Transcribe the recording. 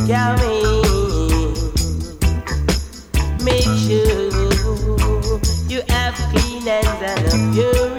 coming. Make sure you have clean hands and a pure